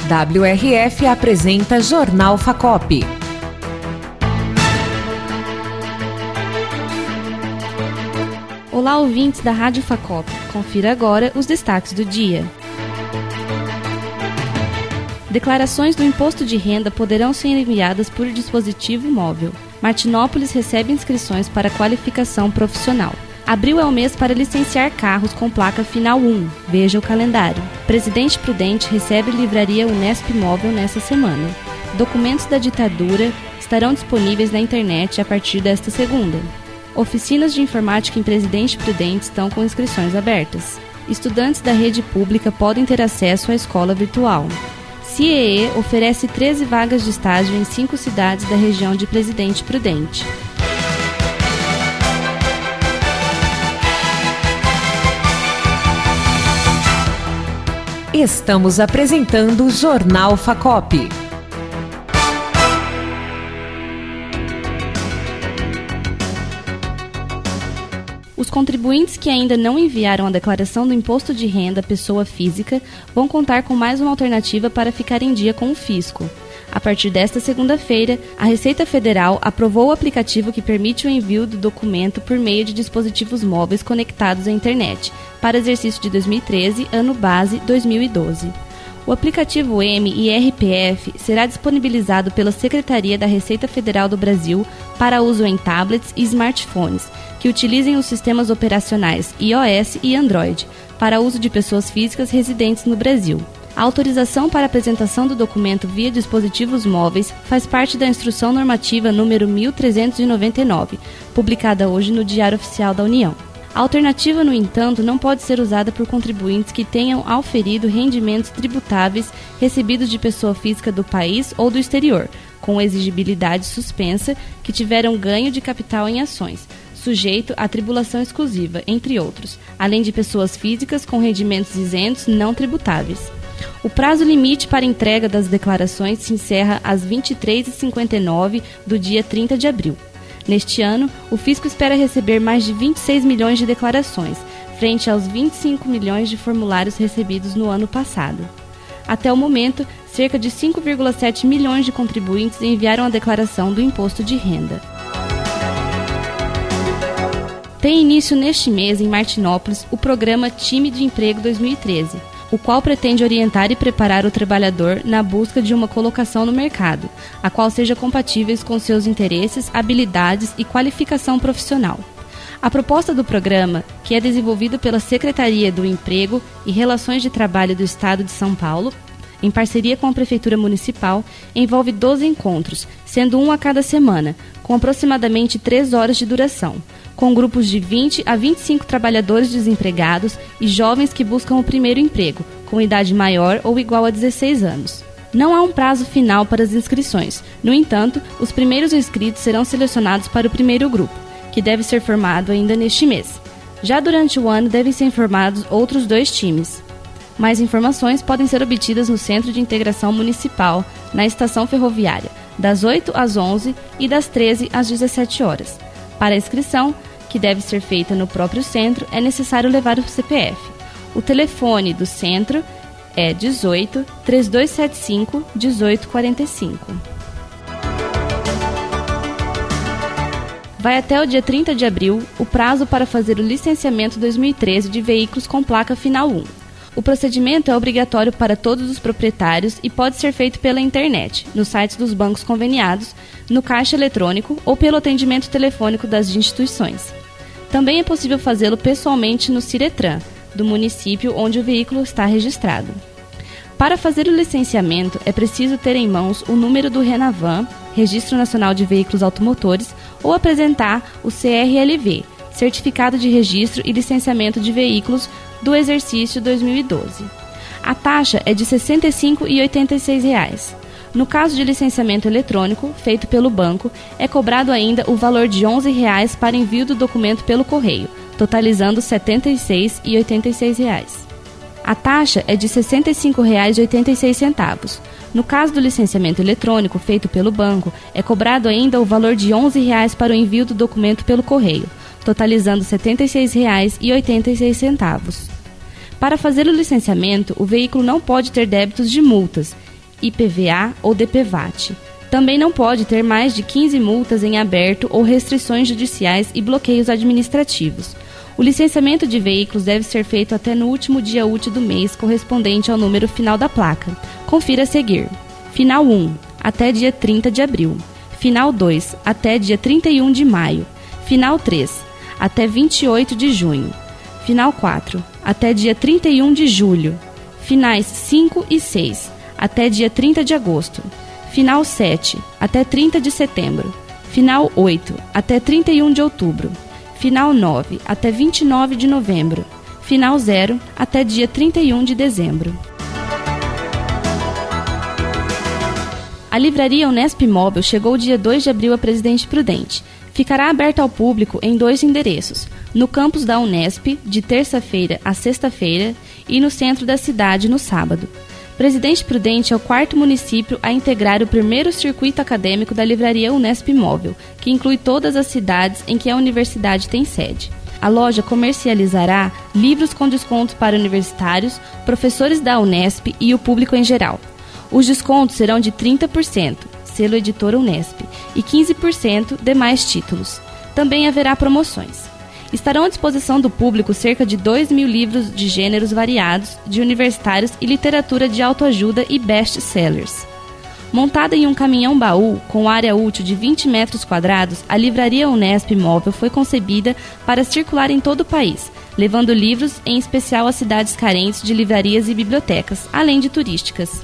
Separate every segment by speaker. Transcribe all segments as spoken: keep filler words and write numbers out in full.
Speaker 1: W R F apresenta Jornal Facop.
Speaker 2: Olá, ouvintes da Rádio Facop. Confira agora os destaques do dia. Declarações do imposto de renda poderão ser enviadas por dispositivo móvel. Martinópolis recebe inscrições para qualificação profissional. Abril é o mês para licenciar carros com placa final um. Veja o calendário. Presidente Prudente recebe livraria Unesp Móvel nesta semana. Documentos da ditadura estarão disponíveis na internet a partir desta segunda. Oficinas de informática em Presidente Prudente estão com inscrições abertas. Estudantes da rede pública podem ter acesso à escola virtual. C I E E oferece treze vagas de estágio em cinco cidades da região de Presidente Prudente.
Speaker 1: Estamos apresentando o Jornal Facop.
Speaker 2: Os contribuintes que ainda não enviaram a declaração do imposto de renda pessoa física vão contar com mais uma alternativa para ficar em dia com o fisco. A partir desta segunda-feira, a Receita Federal aprovou o aplicativo que permite o envio do documento por meio de dispositivos móveis conectados à internet, para exercício de dois mil e treze, ano base dois mil e doze. O aplicativo M I R P F será disponibilizado pela Secretaria da Receita Federal do Brasil para uso em tablets e smartphones, que utilizem os sistemas operacionais iOS e Android, para uso de pessoas físicas residentes no Brasil. A autorização para apresentação do documento via dispositivos móveis faz parte da Instrução Normativa número mil trezentos e noventa e nove, publicada hoje no Diário Oficial da União. A alternativa, no entanto, não pode ser usada por contribuintes que tenham auferido rendimentos tributáveis recebidos de pessoa física do país ou do exterior, com exigibilidade suspensa, que tiveram ganho de capital em ações, sujeito à tributação exclusiva, entre outros, além de pessoas físicas com rendimentos isentos não tributáveis. O prazo limite para entrega das declarações se encerra às vinte e três e cinquenta e nove do dia trinta de abril. Neste ano, o fisco espera receber mais de vinte e seis milhões de declarações, frente aos vinte e cinco milhões de formulários recebidos no ano passado. Até o momento, cerca de cinco vírgula sete milhões de contribuintes enviaram a declaração do imposto de renda. Tem início neste mês, em Martinópolis, o programa Time de Emprego dois mil e treze, o qual pretende orientar e preparar o trabalhador na busca de uma colocação no mercado, a qual seja compatível com seus interesses, habilidades e qualificação profissional. A proposta do programa, que é desenvolvido pela Secretaria do Emprego e Relações de Trabalho do Estado de São Paulo, em parceria com a Prefeitura Municipal, envolve doze encontros, sendo um a cada semana, com aproximadamente três horas de duração, com grupos de vinte a vinte e cinco trabalhadores desempregados e jovens que buscam o primeiro emprego, com idade maior ou igual a dezesseis anos. Não há um prazo final para as inscrições. No entanto, os primeiros inscritos serão selecionados para o primeiro grupo, que deve ser formado ainda neste mês. Já durante o ano devem ser formados outros dois times. Mais informações podem ser obtidas no Centro de Integração Municipal, na Estação Ferroviária, das oito às onze e das treze às dezessete horas. Para a inscrição, que deve ser feita no próprio centro, é necessário levar o C P F. O telefone do centro é dezoito, três dois sete cinco, dezoito quarenta e cinco. Vai até o dia trinta de abril o prazo para fazer o licenciamento dois mil e treze de veículos com placa final um. O procedimento é obrigatório para todos os proprietários e pode ser feito pela internet, nos sites dos bancos conveniados, no caixa eletrônico ou pelo atendimento telefônico das instituições. Também é possível fazê-lo pessoalmente no Ciretran, do município onde o veículo está registrado. Para fazer o licenciamento, é preciso ter em mãos o número do RENAVAN, Registro Nacional de Veículos Automotores, ou apresentar o C R L V, Certificado de Registro e Licenciamento de Veículos, do exercício dois mil e doze. A taxa é de sessenta e cinco reais e oitenta e seis centavos. No caso de licenciamento eletrônico, feito pelo banco, é cobrado ainda o valor de onze reais para envio do documento pelo correio, totalizando setenta e seis reais e oitenta e seis centavos. A taxa é de sessenta e cinco reais e oitenta e seis centavos. No caso do licenciamento eletrônico feito pelo banco, é cobrado ainda o valor de onze reais para o envio do documento pelo correio, totalizando setenta e seis reais e oitenta e seis centavos. Para fazer o licenciamento, o veículo não pode ter débitos de multas I P V A ou D P V A T. Também não pode ter mais de quinze multas em aberto ou restrições judiciais e bloqueios administrativos. O licenciamento de veículos deve ser feito até no último dia útil do mês correspondente ao número final da placa. Confira a seguir. Final um, até dia trinta de abril. Final dois, até dia trinta e um de maio. Final três, até vinte e oito de junho. Final quatro, até dia trinta e um de julho. Finais cinco e seis, até dia trinta de agosto. Final sete, até trinta de setembro. Final oito, até trinta e um de outubro. Final nove, até vinte e nove de novembro. Final zero, até dia trinta e um de dezembro. A livraria Unesp Móvel chegou dia dois de abril a Presidente Prudente. Ficará aberta ao público em dois endereços, no campus da Unesp, de terça-feira a sexta-feira, e no centro da cidade, no sábado. Presidente Prudente é o quarto município a integrar o primeiro circuito acadêmico da livraria Unesp Móvel, que inclui todas as cidades em que a universidade tem sede. A loja comercializará livros com descontos para universitários, professores da Unesp e o público em geral. Os descontos serão de trinta por cento, selo Editora Unesp, e quinze por cento demais títulos. Também haverá promoções. Estarão à disposição do público cerca de dois mil livros de gêneros variados, de universitários e literatura de autoajuda e best-sellers. Montada em um caminhão-baú com área útil de vinte metros quadrados, a livraria Unesp Móvel foi concebida para circular em todo o país, levando livros em especial às cidades carentes de livrarias e bibliotecas, além de turísticas.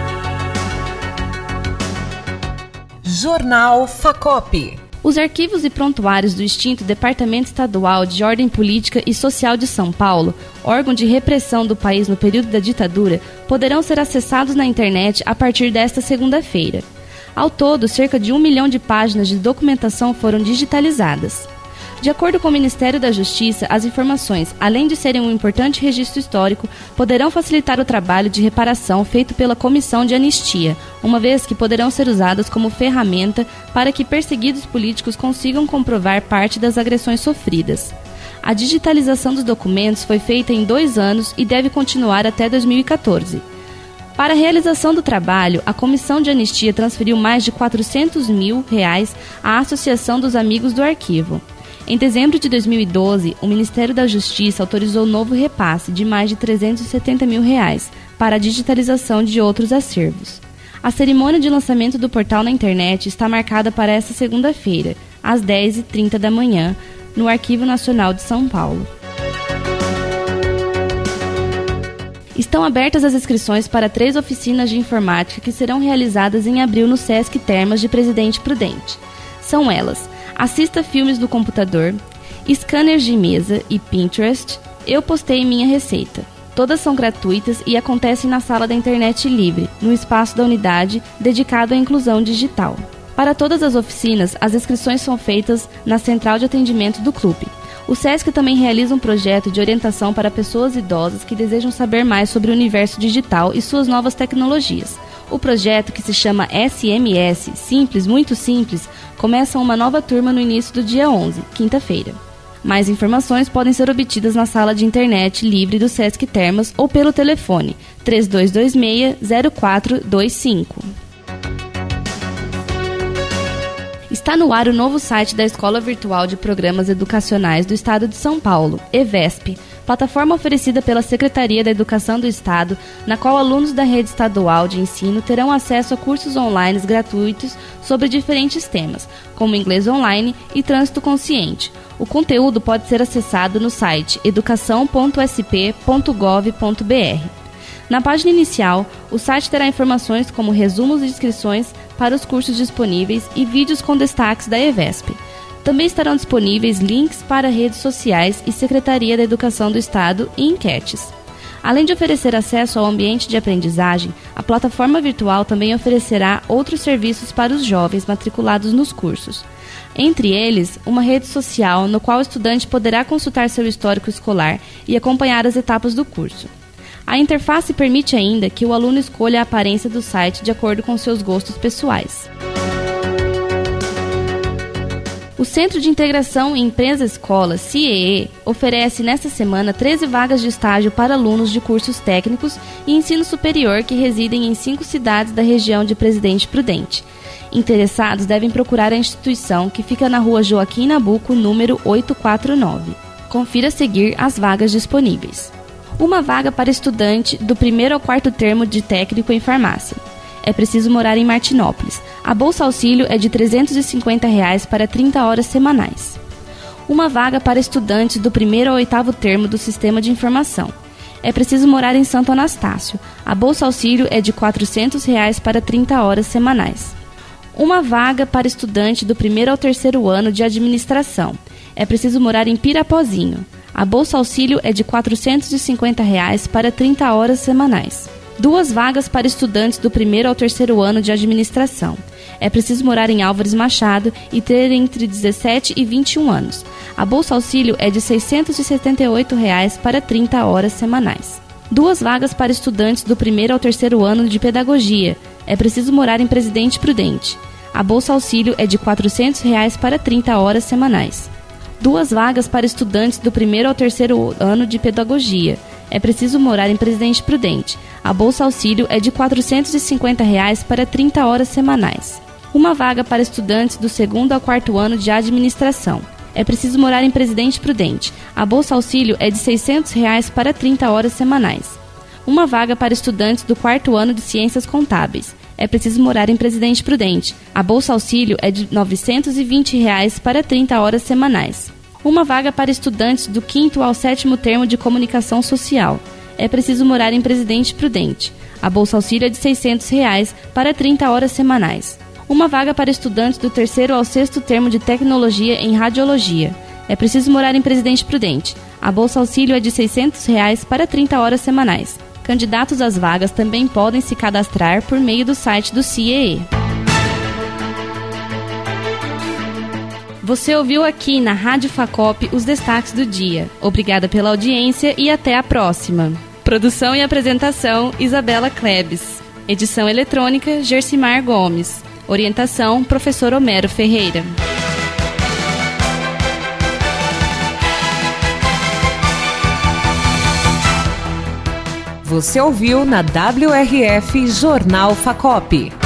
Speaker 1: Jornal Facop.
Speaker 2: Os arquivos e prontuários do extinto Departamento Estadual de Ordem Política e Social de São Paulo, órgão de repressão do país no período da ditadura, poderão ser acessados na internet a partir desta segunda-feira. Ao todo, cerca de um milhão de páginas de documentação foram digitalizadas. De acordo com o Ministério da Justiça, as informações, além de serem um importante registro histórico, poderão facilitar o trabalho de reparação feito pela Comissão de Anistia, uma vez que poderão ser usadas como ferramenta para que perseguidos políticos consigam comprovar parte das agressões sofridas. A digitalização dos documentos foi feita em dois anos e deve continuar até dois mil e quatorze. Para a realização do trabalho, a Comissão de Anistia transferiu mais de quatrocentos mil reais à Associação dos Amigos do Arquivo. Em dezembro de dois mil e doze, o Ministério da Justiça autorizou novo repasse de mais de trezentos e setenta mil reais para a digitalização de outros acervos. A cerimônia de lançamento do portal na internet está marcada para esta segunda-feira, às dez e trinta da manhã, no Arquivo Nacional de São Paulo. Estão abertas as inscrições para três oficinas de informática que serão realizadas em abril no Sesc Termas de Presidente Prudente. São elas: Assista Filmes no Computador, Scanners de Mesa e Pinterest, Eu Postei Minha Receita. Todas são gratuitas e acontecem na sala da internet livre, no espaço da unidade dedicado à inclusão digital. Para todas as oficinas, as inscrições são feitas na central de atendimento do clube. O Sesc também realiza um projeto de orientação para pessoas idosas que desejam saber mais sobre o universo digital e suas novas tecnologias. O projeto, que se chama S M S, Simples, Muito Simples, começa uma nova turma no início do dia onze, quinta-feira. Mais informações podem ser obtidas na sala de internet livre do Sesc Termas ou pelo telefone três dois dois seis, zero quatro dois cinco. Está no ar o novo site da Escola Virtual de Programas Educacionais do Estado de São Paulo, EVESP, plataforma oferecida pela Secretaria da Educação do Estado, na qual alunos da rede estadual de ensino terão acesso a cursos online gratuitos sobre diferentes temas, como inglês online e trânsito consciente. O conteúdo pode ser acessado no site educação ponto s p ponto gov ponto b r. Na página inicial, o site terá informações como resumos e inscrições para os cursos disponíveis e vídeos com destaques da EVESP. Também estarão disponíveis links para redes sociais e Secretaria da Educação do Estado e enquetes. Além de oferecer acesso ao ambiente de aprendizagem, a plataforma virtual também oferecerá outros serviços para os jovens matriculados nos cursos. Entre eles, uma rede social no qual o estudante poderá consultar seu histórico escolar e acompanhar as etapas do curso. A interface permite ainda que o aluno escolha a aparência do site de acordo com seus gostos pessoais. O Centro de Integração em Empresa Escola, C I E E, oferece nesta semana treze vagas de estágio para alunos de cursos técnicos e ensino superior que residem em cinco cidades da região de Presidente Prudente. Interessados devem procurar a instituição, que fica na rua Joaquim Nabuco, número oitocentos e quarenta e nove. Confira a seguir as vagas disponíveis. Uma vaga para estudante do primeiro ao quarto termo de técnico em farmácia. É preciso morar em Martinópolis. A bolsa auxílio é de trezentos e cinquenta reais para trinta horas semanais. Uma vaga para estudantes do primeiro ao oitavo termo do Sistema de Informação. É preciso morar em Santo Anastácio. A bolsa auxílio é de quatrocentos reais para trinta horas semanais. Uma vaga para estudante do primeiro ao terceiro ano de Administração. É preciso morar em Pirapozinho. A bolsa auxílio é de quatrocentos e cinquenta reais para trinta horas semanais. Duas vagas para estudantes do primeiro ao terceiro ano de Administração. É preciso morar em Álvares Machado e ter entre dezessete e vinte e um anos. A bolsa auxílio é de seiscentos e setenta e oito reais para trinta horas semanais. Duas vagas para estudantes do primeiro ao terceiro ano de Pedagogia. É preciso morar em Presidente Prudente. A bolsa auxílio é de quatrocentos reais para trinta horas semanais. Duas vagas para estudantes do primeiro ao terceiro ano de Pedagogia. É preciso morar em Presidente Prudente. A bolsa auxílio é de quatrocentos e cinquenta reais para trinta horas semanais. Uma vaga para estudantes do segundo ao quarto ano de Administração. É preciso morar em Presidente Prudente. A bolsa auxílio é de seiscentos reais para trinta horas semanais. Uma vaga para estudantes do quarto ano de Ciências Contábeis. É preciso morar em Presidente Prudente. A bolsa auxílio é de novecentos e vinte reais para trinta horas semanais. Uma vaga para estudantes do quinto ao sétimo termo de Comunicação Social. É preciso morar em Presidente Prudente. A bolsa auxílio é de seiscentos reais para trinta horas semanais. Uma vaga para estudantes do terceiro ao sexto termo de Tecnologia em Radiologia. É preciso morar em Presidente Prudente. A bolsa auxílio é de seiscentos reais para trinta horas semanais. Candidatos às vagas também podem se cadastrar por meio do site do C I E E. Você ouviu aqui na Rádio Facop os destaques do dia. Obrigada pela audiência e até a próxima. Produção e apresentação, Isabela Klebs. Edição eletrônica, Gersimar Gomes. Orientação, professor Homero Ferreira.
Speaker 1: Você ouviu na W R F Jornal Facop.